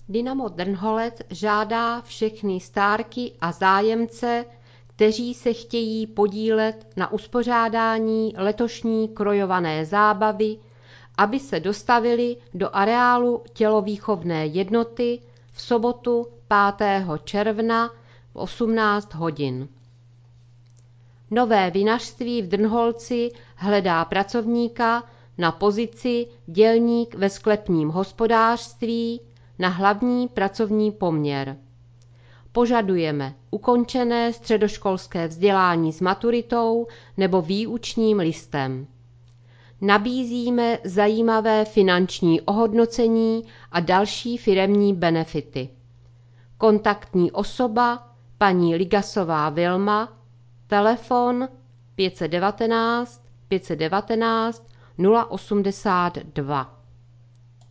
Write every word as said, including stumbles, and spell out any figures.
Dynamo Drnholec žádá všechny stárky a zájemce, kteří se chtějí podílet na uspořádání letošní krojované zábavy, aby se dostavili do areálu tělovýchovné jednoty v sobotu pátého června v osmnáct hodin. Nové vinařství v Drnholci hledá pracovníka na pozici dělník ve sklepním hospodářství na hlavní pracovní poměr. Požadujeme ukončené středoškolské vzdělání s maturitou nebo výučním listem. Nabízíme zajímavé finanční ohodnocení a další firemní benefity. Kontaktní osoba paní Ligasová Vilma, telefon pět jedna devět, pět jedna devět, nula osmdesát dva.